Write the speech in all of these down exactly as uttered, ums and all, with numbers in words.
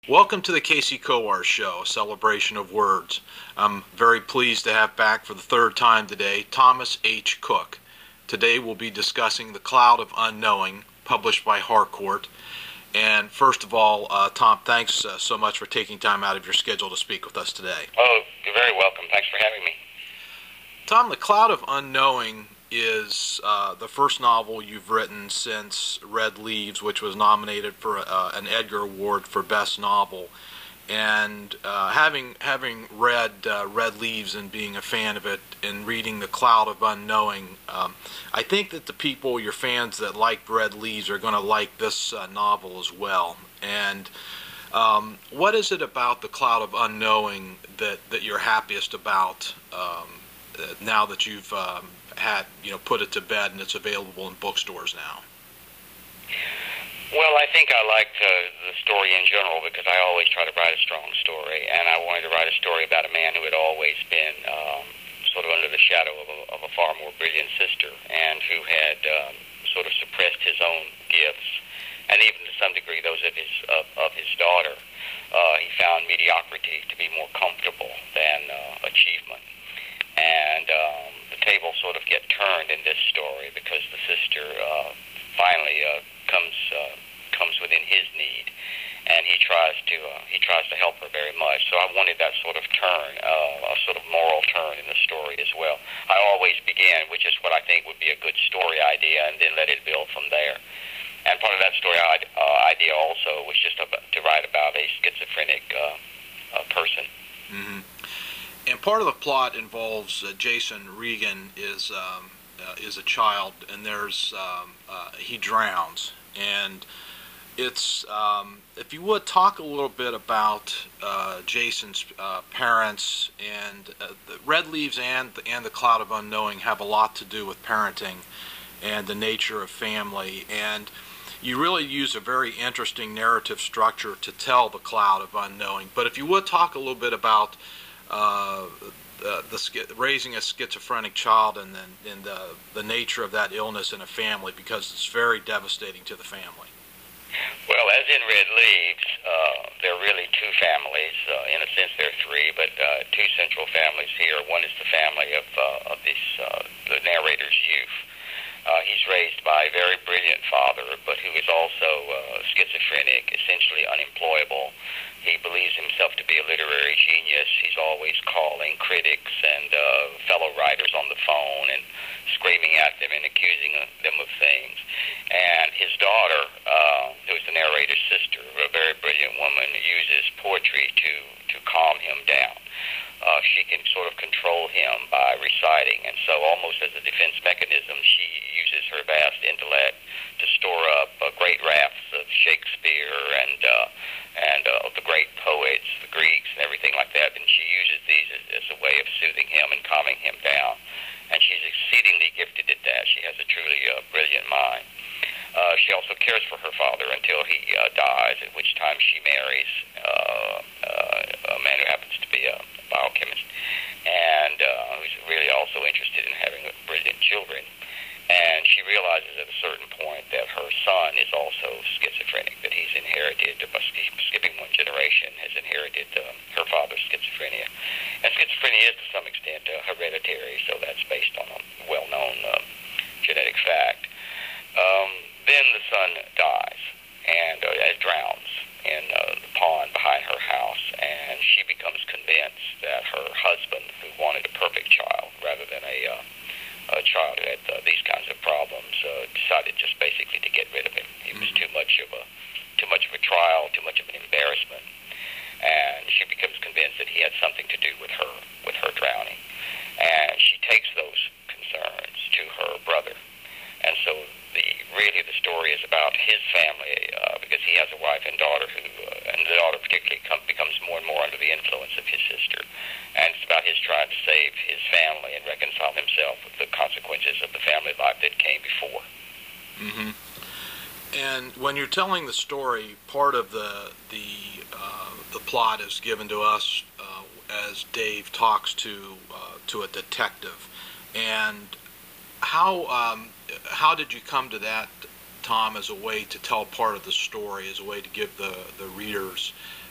Welcome to the Casey Kowar Show, a celebration of words. I'm very pleased to have back for the third time today Thomas H. Cook. Today we'll be discussing The Cloud of Unknowing, published by Harcourt. And first of all, uh, Tom, thanks uh, so much for taking time out of your schedule to speak with us today. Oh, you're very welcome. Thanks for having me. Tom, The Cloud of Unknowing is uh, the first novel you've written since Red Leaves, which was nominated for uh, an Edgar Award for Best Novel. And uh, having having read uh, Red Leaves and being a fan of it and reading The Cloud of Unknowing, um, I think that the people, your fans that liked Red Leaves, are going to like this uh, novel as well. And um, what is it about The Cloud of Unknowing that, that you're happiest about um, now that you've um, had, you know, put it to bed and it's available in bookstores now? Well, I think I liked uh, the story in general because I always try to write a strong story, and I wanted to write a story about a man who had always been um, sort of under the shadow of a, of a far more brilliant sister, and who had um, sort of suppressed his own gifts, and even to some degree those of his of, of his daughter. Uh, he found mediocrity to be more comfortable than uh, achievement. And um, the table sort of get turned in this story because the sister uh, finally uh, comes uh, comes within his need, and he tries to uh, he tries to help her very much. So I wanted that sort of turn, uh, a sort of moral turn in the story as well. I always begin, which is what I think would be a good story idea, and then let it build from there. And part of that story uh, idea also was just about, to write about a schizophrenic uh, uh, person. Mm-hmm. And part of the plot involves uh, Jason Regan is um, uh, is a child, and there's um, uh, he drowns, and it's um, if you would talk a little bit about uh, Jason's uh, parents, and uh, the Red Leaves and the, and the Cloud of Unknowing have a lot to do with parenting and the nature of family, and you really use a very interesting narrative structure to tell the Cloud of Unknowing. But if you would talk a little bit about Uh, the, the raising a schizophrenic child and then and the the nature of that illness in a family, because it's very devastating to the family. Well, as in Red Leaves, uh, there are really two families. Uh, in a sense, there are three, but uh, two central families here. One is the family of uh, of this uh, the narrator's youth. Uh, he's raised by a very brilliant father, but who is also uh, schizophrenic, essentially unemployable. He believes himself to be a literary genius. He's always calling critics and uh, fellow writers on the phone and screaming at them and accusing them of things. And his daughter, uh, who is the narrator's sister, a very brilliant woman, uses poetry to, to calm him down. Uh, she can sort of control him by reciting, and so almost as a defense mechanism, she uses her vast intellect to store up uh, great rafts of Shakespeare and uh, and uh, the great poets, the Greeks, and everything like that, and she uses these as, as a way of soothing him and calming him down. And she's exceedingly gifted at that. She has a truly uh, brilliant mind. Uh, she also cares for her father until he uh, dies, at which time she marries uh, uh, a man who happens to be a biochemist, and uh, who's really also interested in having brilliant children. And she realizes at a certain point that her son is also schizophrenic, that he's inherited, by skipping one generation, has inherited uh, her father's schizophrenia. And schizophrenia is to some extent uh, hereditary, so that's based on a well-known uh, genetic fact. Um, then the son dies and uh, drowns in uh, the pond behind her house, and she becomes convinced that her husband, who wanted a perfect child rather than a uh, a child who had uh, these kinds of problems, uh, decided just basically to get rid of him. He was too much of a too much of a trial, too much of an embarrassment, and she becomes convinced that he had something to do with her with her drowning. And she takes those concerns to her brother, and so the really the story is about his family uh, because he has a wife and daughter who, uh, and the daughter particularly come, becomes more and more under the influence of his sister. And it's about his trying to save his family and reconcile himself with the consequences of the family life that came before. Mm-hmm. And when you're telling the story, part of the the uh, the plot is given to us uh, as Dave talks to uh, to a detective. And how um, how did you come to that, Tom, as a way to tell part of the story, as a way to give the the readers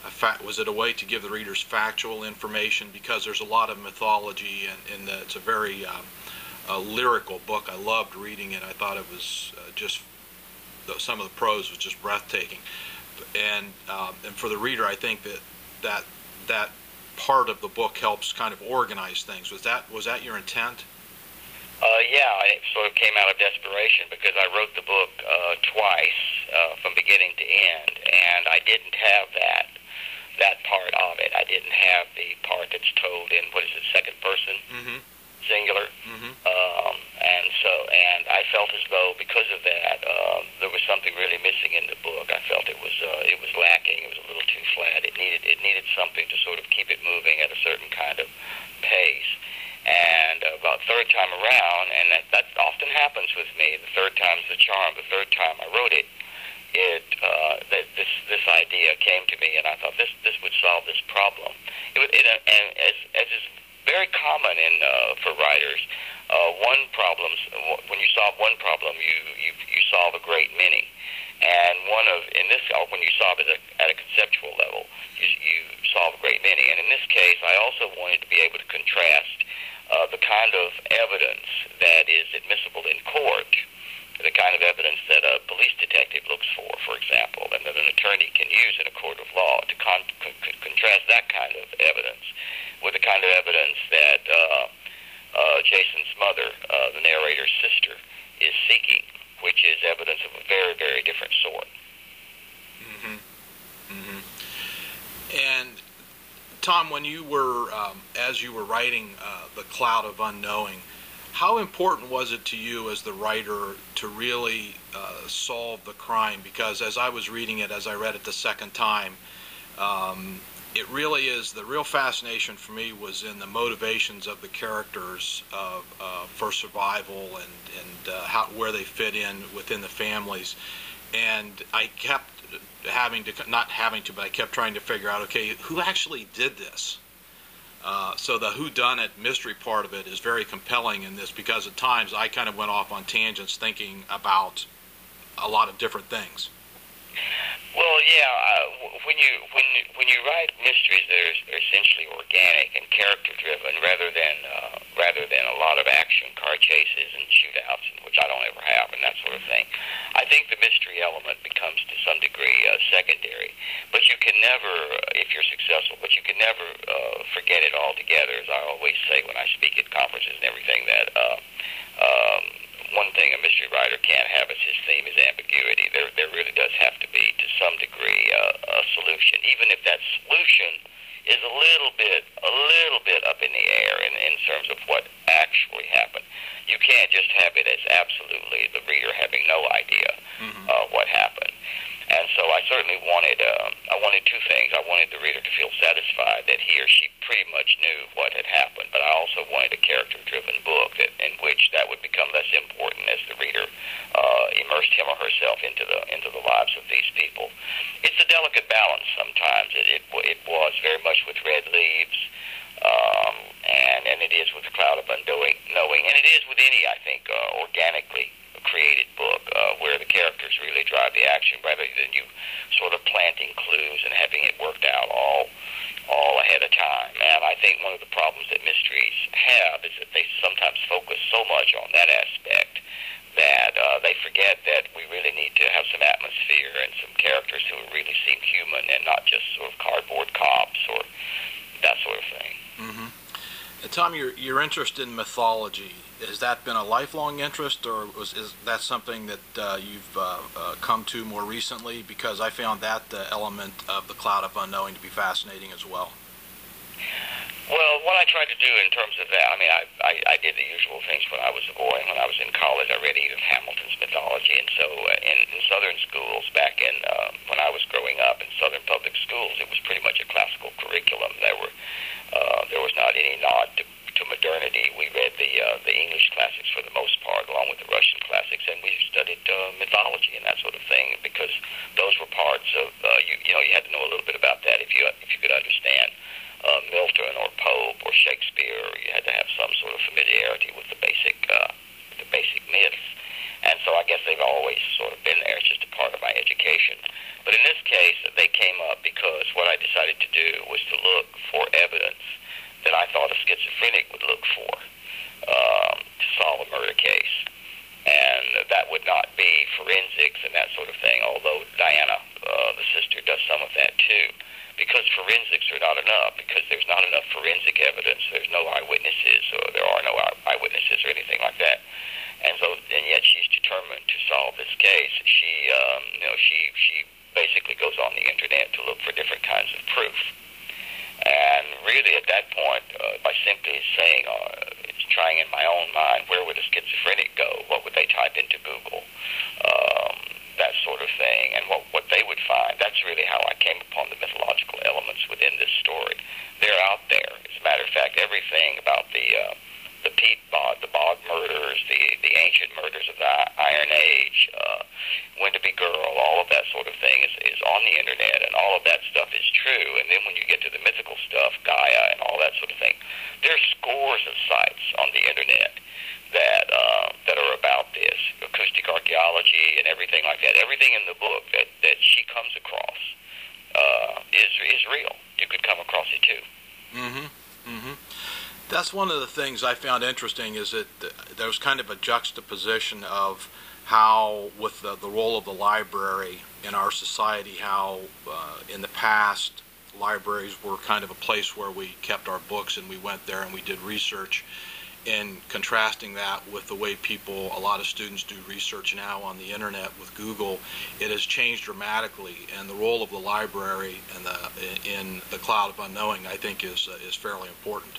a fact, was it a way to give the readers factual information, because there's a lot of mythology, and, and the, it's a very um, a lyrical book. I loved reading it. I thought it was uh, just the, some of the prose was just breathtaking, and um, and for the reader, I think that that that part of the book helps kind of organize things. Was that was that your intent? Uh, yeah, it sort of came out of desperation because I wrote the book uh, twice uh, from beginning to end, and I didn't have that that part of it. I didn't have the part that's told in, what is it, second person, mm-hmm. singular, mm-hmm. um, and so and I felt as though because of that uh, there was something really missing in the book. I felt it was uh, it was lacking. It was a little too flat. It needed it needed something to sort of keep it moving at a certain kind of pace. And uh, about third time around, and that, that often happens with me, the third time's the charm. The third time I wrote it, it uh, that this this idea came to me, and I thought this this would solve this problem. It, was, it uh, and as as is very common in uh, for writers, uh, one problem when you solve one problem, you you you solve a great many. And one of in this when you solve it at a, at a conceptual level, you you solve a great many. And in this case, I also wanted to be able to contrast Uh, the kind of evidence that is admissible in court, the kind of evidence that a police detective looks for, for example, and that an attorney can use in a court of law, to con- con- contrast that kind of evidence with the kind of evidence that uh, uh, Jason's mother, uh, the narrator's sister, is seeking, which is evidence of a very, very different sort. Mm-hmm. Mm-hmm. And Tom, when you were, um, as you were writing uh, The Cloud of Unknowing, how important was it to you as the writer to really uh, solve the crime? Because as I was reading it, as I read it the second time, um, it really is, the real fascination for me was in the motivations of the characters uh, uh, for survival, and, and uh, how, where they fit in within the families. And I kept having to, not having to, but I kept trying to figure out, okay, who actually did this? Uh, so the whodunit mystery part of it is very compelling in this, because at times I kind of went off on tangents thinking about a lot of different things. Well, yeah, uh, when you when when you write mysteries, they're, they're essentially organic and character-driven, rather than uh, rather than a lot of action, car chases and shootouts, which I don't ever have, and that sort of thing. I think the mystery element becomes to some degree uh, secondary, but you can never, if you're successful, but you can never uh, forget it altogether. As I always say when I speak at conferences and everything, that uh, um, one thing a mystery writer can't have as his theme is ambiguity. There, there really does have to be, to some degree, uh, a solution, even if that solution is a little bit, a little bit up in the air in, in terms of what actually happened. You can't just have it as absolutely the reader having no idea mm-hmm. uh, what happened. And so I certainly wanted, uh, I wanted two things. I wanted the reader to feel satisfied that he or she pretty much knew what had happened, but I also wanted a character-driven book that, in which that would become less important as the reader uh, immersed him or herself into the into the lives of these people. It's a delicate balance sometimes. It, it, it was very much with Red Leaves, um, and, and it is with The Cloud of Unknowing, knowing, and it is with any, I think, uh, organically created book uh, where the characters really drive the action rather than you sort of planting clues and having it worked out all all ahead of time. And I think one of the problems that mysteries have is that they sometimes focus so much on that aspect that uh, they forget that we really need to have some atmosphere and some characters who really seem human and not just sort of cardboard cops or that sort of thing. Mm-hmm. And Tom, your your interest in mythology, has that been a lifelong interest, or was is that something that uh, you've uh, uh, come to more recently? Because I found that uh, element of The Cloud of Unknowing to be fascinating as well. Well, what I tried to do in terms of that, I mean, I, I, I did the usual things when I was a boy, and when I was in college, I read Edith Hamilton's mythology, and so uh, in, in Southern schools back in, uh, when I was growing up in Southern public schools, it was pretty much a classical curriculum. There were, uh, there was not any nod to, to modernity. We read the, uh, the English classics for the most part, along with the Russian classics, and we studied uh, mythology and that sort of thing, because those were parts of, uh, you, you know, you had to know a little bit about that if you, if you could understand Uh, Milton or Pope or Shakespeare. You had to have some sort of familiarity with the basic, uh, the basic myths. And so I guess they've always sort of been there. It's just a part of my education. But in this case, they came up because what I decided to do was to look for evidence that I thought a schizophrenic would look for um, to solve a murder case. And that would not be forensics and that sort of thing, although Diana, uh, the sister, does some of that too. Because forensics are not enough, because there's not enough forensic evidence, there's no eyewitnesses, or there are no eyewitnesses or anything like that. And so, and yet she's determined to solve this case. She, um, you know, she she basically goes on the internet to look for different kinds of proof. And really, at that point, uh, by simply saying, uh, it's trying in my own mind, where would a schizophrenic go? What would they type into Google? Um, that sort of thing, and what what they would find. That's really how I came upon the mythological elements within this story. They're out there. As a matter of fact, everything about the uh, the peat bog, the bog murders, the the ancient murders of the Iron Age, uh, Wenderby Girl, all of that sort of thing is, is on the internet, and all of that stuff is true. And then when you get to the mythical stuff, Gaia and all that sort of thing, there's scores of sites on the internet that uh, that are about this, acoustic archaeology and everything like that. Everything in the book that, that she comes across uh, is is real. You could come across it too. Mm-hmm. Mm-hmm. That's one of the things I found interesting, is that there's kind of a juxtaposition of how, with the, the role of the library in our society, how uh, in the past libraries were kind of a place where we kept our books and we went there and we did research, and contrasting that with the way people, a lot of students do research now on the internet with Google. It has changed dramatically, and the role of the library and the in the cloud of unknowing, I think, is uh, is fairly important.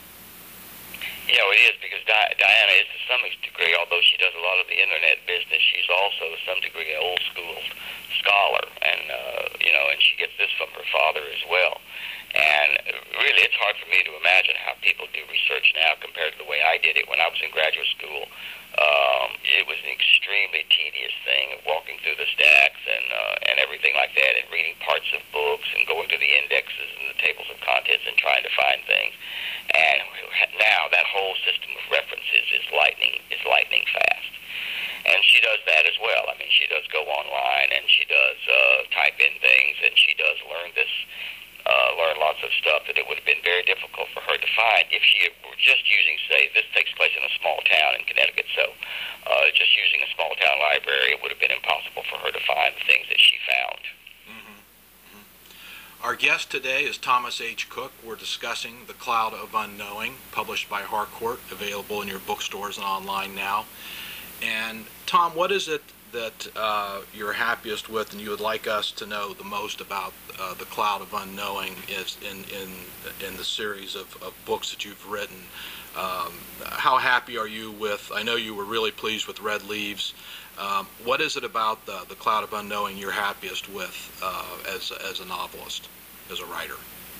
You know, it is, because Di- Diana is to some degree, although she does a lot of the internet business, she's also to some degree an old school scholar, and uh, you know, and she gets this from her father as well. And really, it's hard for me to imagine how people do research now compared to the way I did it when I was in graduate school. Um, it was an extremely tedious thing, walking through the stacks and uh, and everything like that, and reading parts of books and going to the indexes and the tables of contents and trying to find things. And now that whole system of references is lightning is lightning fast. And she does that as well. I mean, she does go online and she does uh, type in things, and she does learn this. Uh, learn lots of stuff that it would have been very difficult for her to find if she were just using, say, this takes place in a small town in Connecticut, so uh, just using a small town library, it would have been impossible for her to find the things that she found. Mm-hmm. Mm-hmm. Our guest today is Thomas H. Cook. We're discussing The Cloud of Unknowing, published by Harcourt, available in your bookstores and online now. And Tom, what is it that uh, you're happiest with and you would like us to know the most about uh, The Cloud of Unknowing is in, in, in the series of, of books that you've written? Um, how happy are you with, I know you were really pleased with Red Leaves. Um, what is it about the, the Cloud of Unknowing you're happiest with uh, as, as a novelist, as a writer?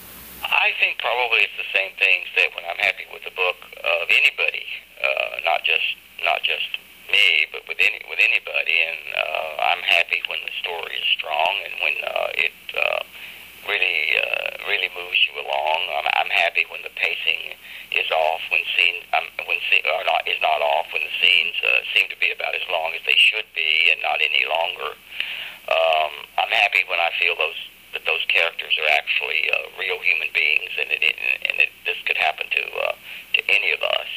I think probably it's the same things that when I'm happy with a book of anybody, uh, not just not just me, but with any with anybody, and uh, I'm happy when the story is strong and when uh, it uh, really uh, really moves you along. I'm, I'm happy when the pacing is off, when scene um, when scene, or not is not off, when the scenes uh, seem to be about as long as they should be and not any longer. Um, I'm happy when I feel those that those characters are actually uh, real human beings, and it, and it, this could happen to uh, to any of us.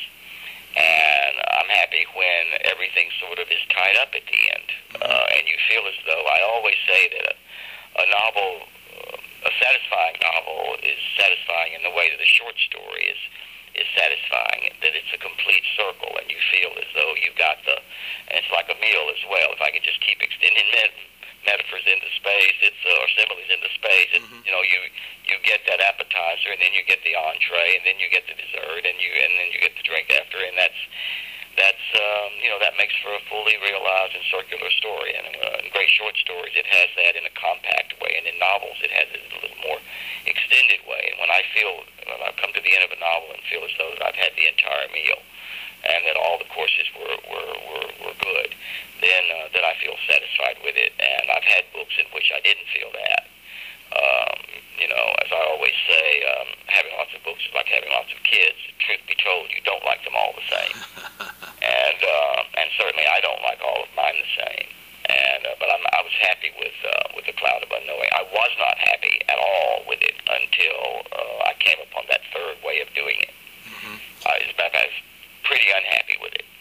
And I'm happy when everything sort of is tied up at the end. Uh, and you feel as though, I always say that a, a novel, uh, a satisfying novel is satisfying in the way that a short story is is satisfying, that it's a complete circle, and you feel as though you've got the, and it's like a meal as well. If I could just keep extending met, metaphors into space, it's uh, or similes into space, it, mm-hmm. you know, you you get that appetizer, and then you get the entree, and then you get the dessert, and you and then you get the drink after, and that's that's um, you know, that makes for a fully realized and circular story. And uh, in great short stories, it has that in a compact way, and in novels, it has it in a little more extended way. And when I feel when I come to the end of a novel and feel as though that I've had the entire meal, and that all the courses were were, were, were good, then uh, then I feel satisfied with it. And I've had books in which I didn't feel that. Um, you know, as I always say, um, having lots of books is like having lots of kids. Truth be told, you don't like them all the same. and uh, and certainly I don't like all of mine the same. And uh, but I'm, I was happy with uh, with the Cloud of Unknowing. I was not happy at all with it until uh, I came upon that third way of doing it. Mm-hmm. Uh, as a matter of fact, I was pretty unhappy with it.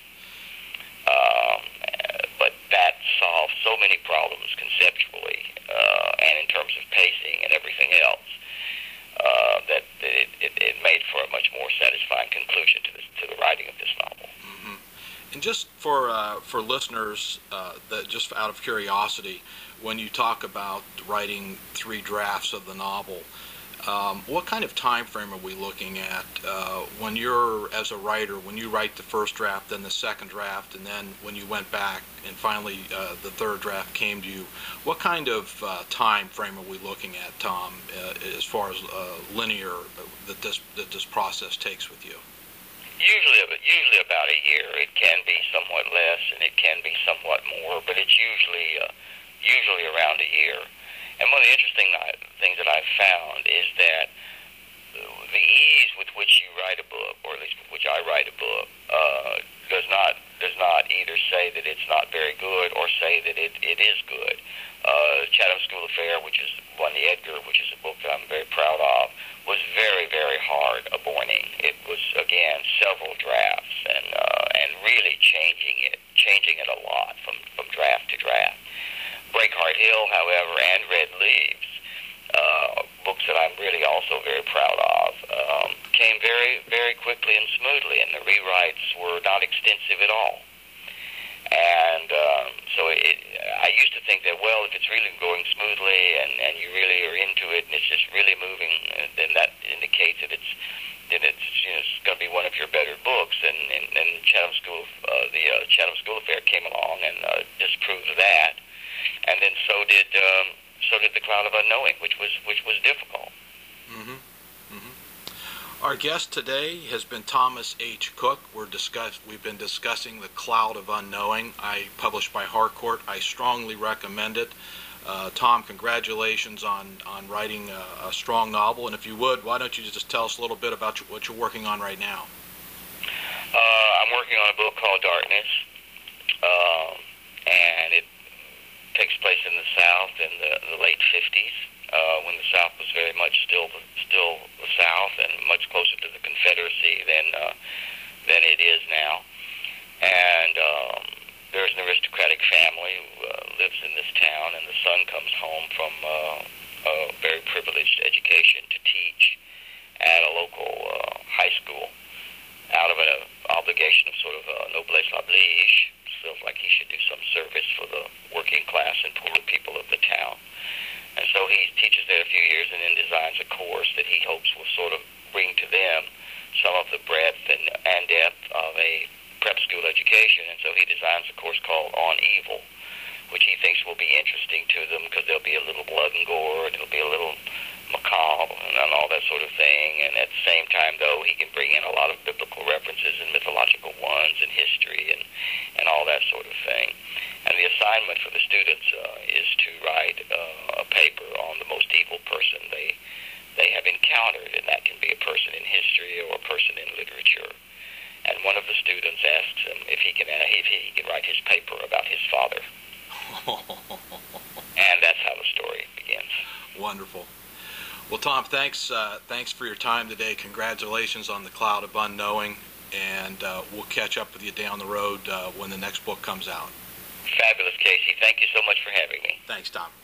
Um, but that solved so many problems conceptually uh, and in terms of pacing and everything else uh, that it, it, it made for a much more satisfying conclusion to, this, to the writing of this novel. Mm-hmm. And just for uh, for listeners, uh, that just out of curiosity, when you talk about writing three drafts of the novel, Um, what kind of time frame are we looking at uh, when you're, as a writer, when you write the first draft, then the second draft, and then when you went back and finally uh, the third draft came to you? What kind of uh, time frame are we looking at, Tom, uh, as far as uh, linear that this that this process takes with you? Usually, usually about a year. It can be somewhat less, and it can be somewhat more, but it's usually uh, usually around a year. And one of the interesting things that I've found is that the ease with which you write a book, or at least with which I write a book, uh, does not does not either say that it's not very good or say that it, it is good. Uh, Chatham School Affair, which is won the Edgar, which is a book that I'm very proud of, was very, very hard a morning. It was, again, several drafts and uh, and really changing it, changing it a lot from, from draft to draft. Breakheart Hill, however, and Red Leaves, uh, books that I'm really also very proud of, um, came very, very quickly and smoothly, and the rewrites were not extensive at all. And um, so it, I used to think that, well, if it's really going smoothly and, and you really are into it and it's just really moving, then that indicates that it's that it's, you know, it's going to be one of your better books. And, and, and Chatham School, uh, the uh, Chatham School Affair came along and uh, disproved that. And then so did um, so did the Cloud of Unknowing, which was which was difficult. Mm-hmm. Mm-hmm. Our guest today has been Thomas H. Cook. We're discuss we've been discussing the Cloud of Unknowing. I published by Harcourt. I strongly recommend it. Uh, Tom, congratulations on on writing a, a strong novel. And if you would, why don't you just tell us a little bit about what you're working on right now? Uh, I'm working on a book called Darkness, um, and it takes place in the South in the, the late fifties, uh, when the South was very much still still the South and much closer to the Confederacy than uh, than it is now. And um, there's an aristocratic family who uh, lives in this town, and the son comes home from uh, a very privileged education to teach at a local uh, high school out of an obligation of sort of uh, noblesse oblige. Feels like he should do some service for the working class and poorer people of the town. And so he teaches there a few years and then designs a course that he hopes will sort of bring to them some of the breadth and, and depth of a prep school education. And so he designs a course called On Evil, which he thinks will be interesting to them because there'll be a little blood and gore, and it'll be a little macabre and, and all that sort of thing. And at the same time, though, he can bring in a lot of biblical references and mythological ones and history and, and all that sort of thing. And the assignment for the students uh, is to write uh, a paper on the most evil person they they have encountered, and that can be a person in history or a person in literature. And one of the students asks him if he can if he can write his paper about his father. And that's how the story begins. Wonderful. Well, Tom, thanks uh, thanks for your time today. Congratulations on the Cloud of Unknowing, and uh, we'll catch up with you down the road uh, when the next book comes out. Fabulous, Casey. Thank you so much for having me. Thanks, Tom.